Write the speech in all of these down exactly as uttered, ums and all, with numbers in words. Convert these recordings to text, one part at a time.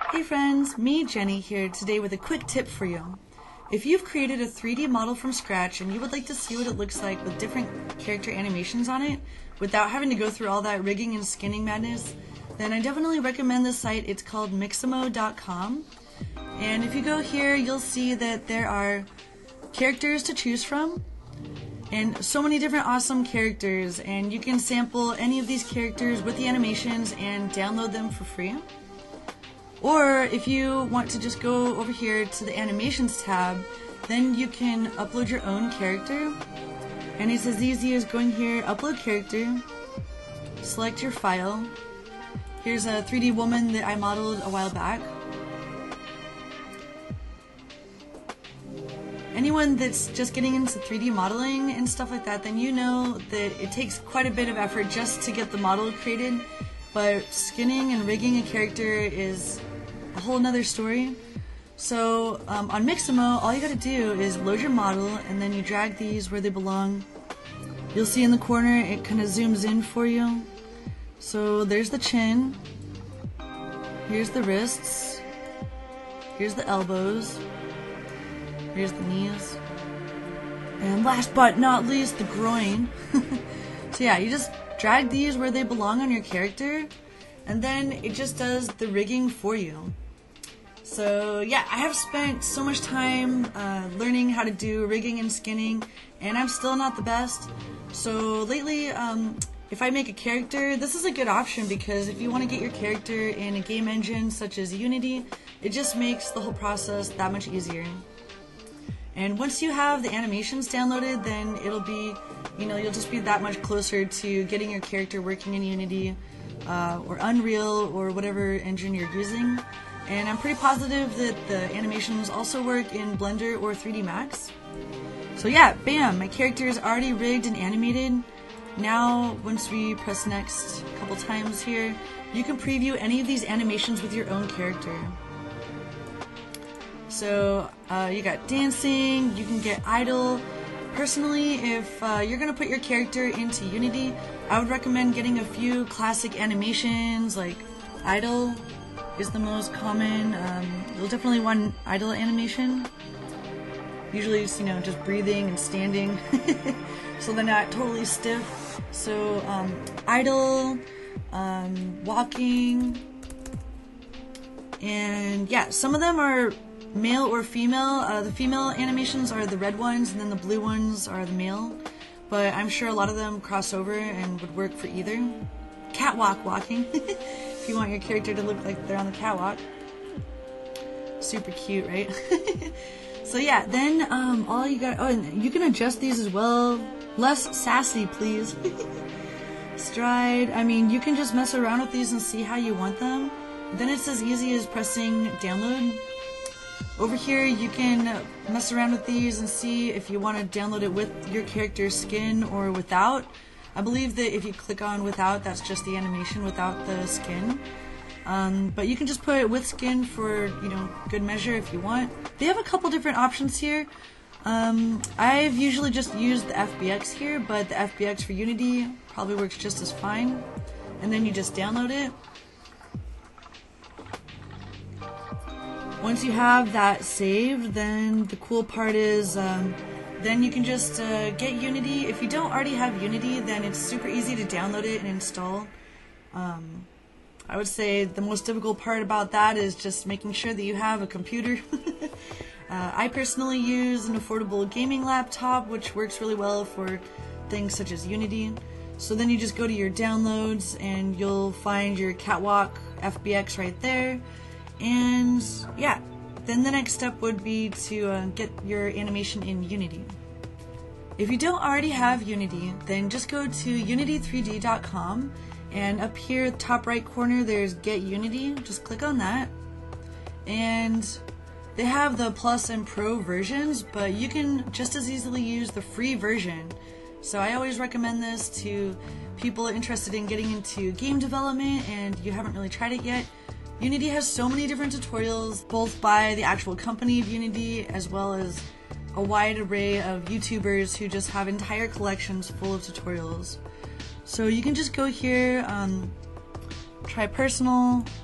Hey friends, me Jenny here today with a quick tip for you. If you've created a three D model from scratch and you would like to see what it looks like with different character animations on it without having to go through all that rigging and skinning madness, then I definitely recommend this site. It's called Mixamo dot com, and if you go here you'll see that there are characters to choose from and so many different awesome characters, and you can sample any of these characters with the animations and download them for free. Or if you want to just go over here to the animations tab, then you can upload your own character, and it's as easy as going here, upload character, select your file. Here's a three D woman that I modeled a while back. Anyone that's just getting into three D modeling and stuff like that, then you know that it takes quite a bit of effort just to get the model created, but skinning and rigging a character is a whole nother story. So um, on Mixamo, all you gotta do is load your model and then you drag these where they belong. You'll see in the corner it kind of zooms in for you. So there's the chin, here's the wrists, here's the elbows, here's the knees, and last but not least, the groin. So yeah, you just drag these where they belong on your character, and then it just does the rigging for you. So yeah, I have spent so much time uh, learning how to do rigging and skinning, and I'm still not the best. So lately, um, if I make a character, this is a good option, because if you want to get your character in a game engine such as Unity, it just makes the whole process that much easier. And once you have the animations downloaded, then it'll be, you know, you'll just be that much closer to getting your character working in Unity uh, or Unreal or whatever engine you're using. And I'm pretty positive that the animations also work in Blender or three D Max. So yeah, bam, my character is already rigged and animated. Now, once we press next a couple times here, you can preview any of these animations with your own character. So uh, you got dancing, you can get idle. Personally, if uh, you're going to put your character into Unity, I would recommend getting a few classic animations, like idle is the most common. Um, you'll definitely want an idle animation. Usually it's, you know, just breathing and standing, so they're not totally stiff. So um, idle, um, walking, and yeah, some of them are male or female. Uh, the female animations are the red ones, and then the blue ones are the male. But I'm sure a lot of them cross over and would work for either. Catwalk walking, if you want your character to look like they're on the catwalk. Super cute, right? So yeah, then um, all you got. Oh, and you can adjust these as well. Less sassy, please. Stride. I mean, you can just mess around with these and see how you want them. Then it's as easy as pressing download. Over here you can mess around with these and see if you want to download it with your character's skin or without. I believe that if you click on without, that's just the animation without the skin. Um, but you can just put it with skin for, you know, good measure if you want. They have a couple different options here. Um, I've usually just used the F B X here, but the F B X for Unity probably works just as fine. And then you just download it. Once you have that saved, then the cool part is um, then you can just uh, get Unity. If you don't already have Unity, then it's super easy to download it and install. Um, I would say the most difficult part about that is just making sure that you have a computer. uh, I personally use an affordable gaming laptop, which works really well for things such as Unity. So then you just go to your downloads and you'll find your Catwalk F B X right there. And yeah, then the next step would be to uh, get your animation in Unity. If you don't already have Unity, then just go to unity three D dot com, and up here top right corner there's Get Unity. Just click on that, and they have the Plus and Pro versions, but you can just as easily use the free version. So I always recommend this to people interested in getting into game development and you haven't really tried it yet. Unity has so many different tutorials, both by the actual company of Unity as well as a wide array of YouTubers who just have entire collections full of tutorials. So you can just go here, um, try personal,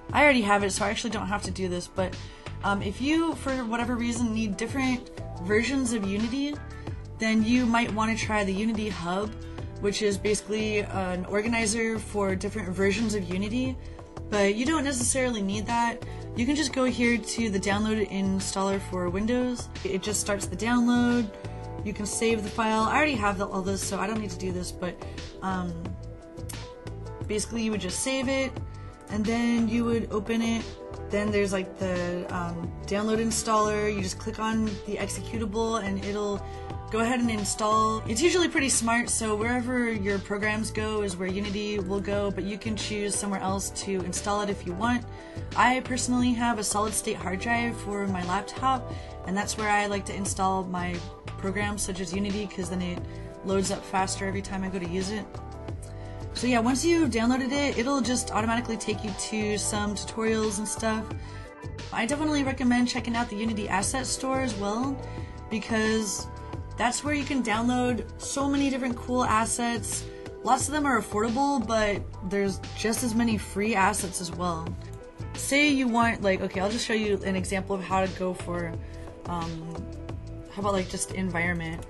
I already have it, so I actually don't have to do this, but um, if you, for whatever reason, need different versions of Unity, then you might want to try the Unity Hub, which is basically an organizer for different versions of Unity, but you don't necessarily need that. You can just go here to the download installer for Windows. It just starts the download. You can save the file. I already have the, all this, so I don't need to do this, but um, basically you would just save it, and then you would open it. Then there's like the um, download installer. You just click on the executable and it'll go ahead and install. It's usually pretty smart, so wherever your programs go is where Unity will go, but you can choose somewhere else to install it if you want. I personally have a solid state hard drive for my laptop, and that's where I like to install my programs such as Unity, because then it loads up faster every time I go to use it. So yeah, once you downloaded it, it'll just automatically take you to some tutorials and stuff. I definitely recommend checking out the Unity Asset Store as well, because that's where you can download so many different cool assets. Lots of them are affordable, but there's just as many free assets as well. Say you want, like, okay, I'll just show you an example of how to go for, um, how about like just environment.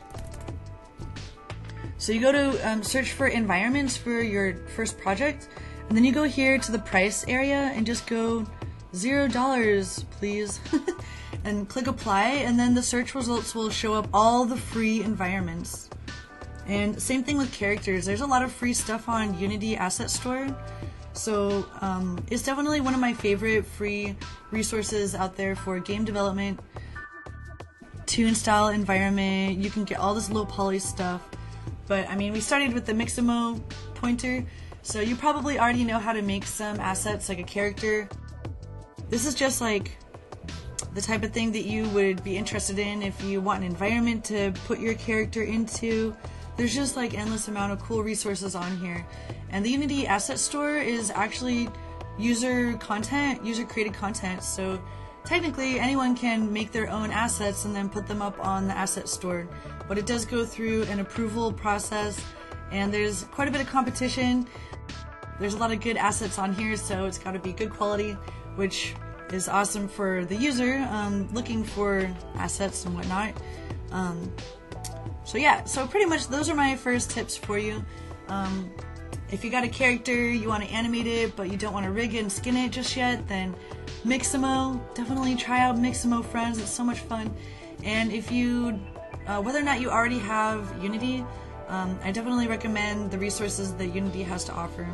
So you go to um, search for environments for your first project, and then you go here to the price area and just go zero dollars, please, and click apply, and then the search results will show up all the free environments. And same thing with characters. There's a lot of free stuff on Unity Asset Store, so um, it's definitely one of my favorite free resources out there for game development. Tune style environment, you can get all this low poly stuff. But I mean, we started with the Mixamo pointer, so you probably already know how to make some assets like a character. This is just like the type of thing that you would be interested in if you want an environment to put your character into. There's just like endless amount of cool resources on here. And the Unity Asset Store is actually user content, user created content, so technically anyone can make their own assets and then put them up on the asset store, but it does go through an approval process, and there's quite a bit of competition. There's a lot of good assets on here, so it's got to be good quality, which is awesome for the user um, looking for assets and whatnot. Um, so yeah, so pretty much those are my first tips for you. Um, if you got a character, you want to animate it, but you don't want to rig it and skin it just yet, then Mixamo, definitely try out Mixamo, friends. It's so much fun. And if you, uh, whether or not you already have Unity, um, I definitely recommend the resources that Unity has to offer.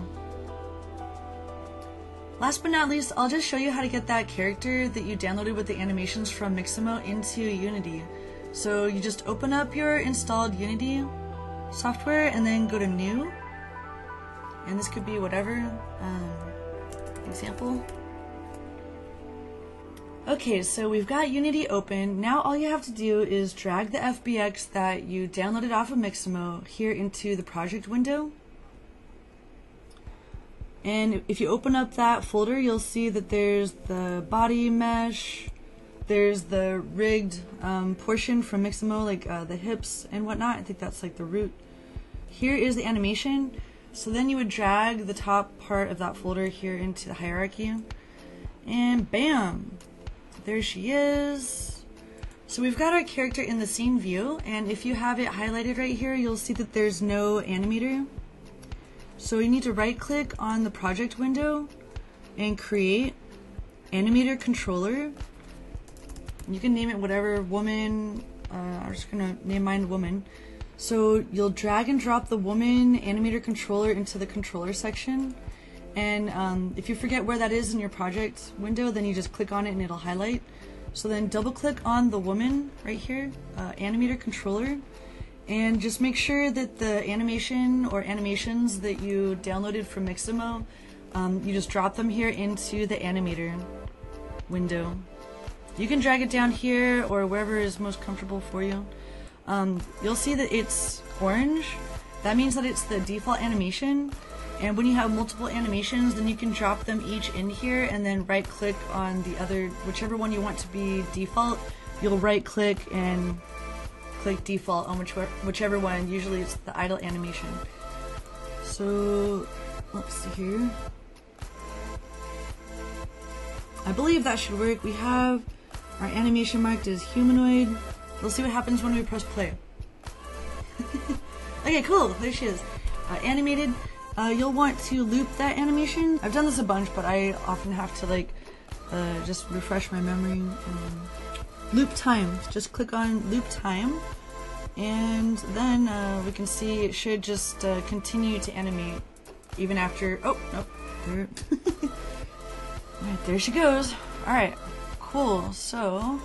Last but not least, I'll just show you how to get that character that you downloaded with the animations from Mixamo into Unity. So you just open up your installed Unity software and then go to New. And this could be whatever, um, example. Okay, so we've got Unity open. Now all you have to do is drag the F B X that you downloaded off of Mixamo here into the project window. And if you open up that folder, you'll see that there's the body mesh, there's the rigged um, portion from Mixamo, like uh, the hips and whatnot. I think that's like the root. Here is the animation. So then you would drag the top part of that folder here into the hierarchy, and bam! There she is. So we've got our character in the scene view, and if you have it highlighted right here, you'll see that there's no animator. So you need to right click on the project window and create animator controller. You can name it whatever, woman, uh, I'm just gonna name mine woman. So you'll drag and drop the woman animator controller into the controller section. And um, if you forget where that is in your project window, then you just click on it and it'll highlight. So then double click on the woman right here, uh, animator controller, and just make sure that the animation or animations that you downloaded from Mixamo, um, you just drop them here into the animator window. You can drag it down here or wherever is most comfortable for you. Um, you'll see that it's orange. That means that it's the default animation. And when you have multiple animations, then you can drop them each in here and then right click on the other, whichever one you want to be default. You'll right click and click default on which, whichever one. Usually it's the idle animation. So let's see here. I believe that should work. We have our animation marked as humanoid. We'll see what happens when we press play. Okay, cool. There she is. Uh, animated. Uh, you'll want to loop that animation. I've done this a bunch, but I often have to like uh, just refresh my memory. Um, loop time. Just click on loop time, and then uh, we can see it should just uh, continue to animate even after. Oh, nope. There. Alright, there she goes. Alright, cool. So.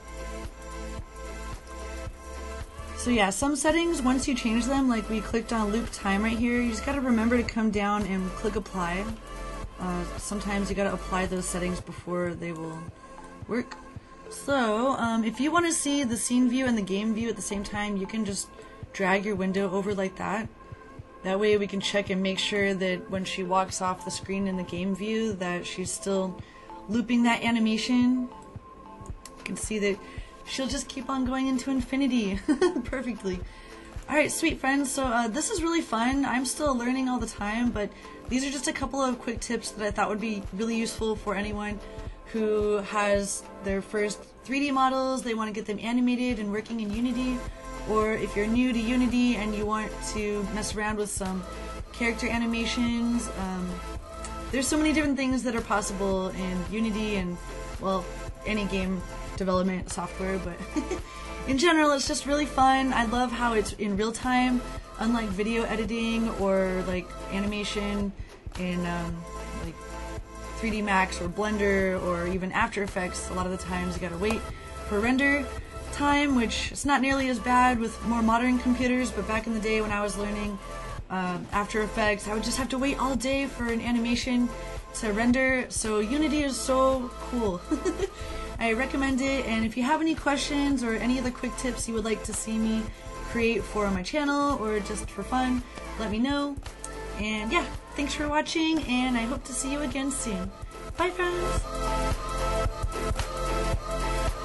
So yeah, some settings, once you change them, like we clicked on loop time right here, you just gotta remember to come down and click apply. Uh, sometimes you gotta apply those settings before they will work. So, um, if you want to see the scene view and the game view at the same time, you can just drag your window over like that. That way we can check and make sure that when she walks off the screen in the game view that she's still looping that animation. You can see that she'll just keep on going into infinity perfectly. Alright, sweet friends, so uh, this is really fun. I'm still learning all the time, but these are just a couple of quick tips that I thought would be really useful for anyone who has their first three D models, they want to get them animated and working in Unity, or if you're new to Unity and you want to mess around with some character animations. Um, there's so many different things that are possible in Unity and, well, any game development software, but in general it's just really fun. I love how it's in real time, unlike video editing or like animation in um, like three D Max or Blender or even After Effects. A lot of the times you gotta wait for render time, which is not nearly as bad with more modern computers, but back in the day when I was learning uh, After Effects, I would just have to wait all day for an animation to render. So Unity is so cool. I recommend it, and if you have any questions or any other quick tips you would like to see me create for my channel or just for fun, let me know. And yeah, thanks for watching, and I hope to see you again soon. Bye, friends!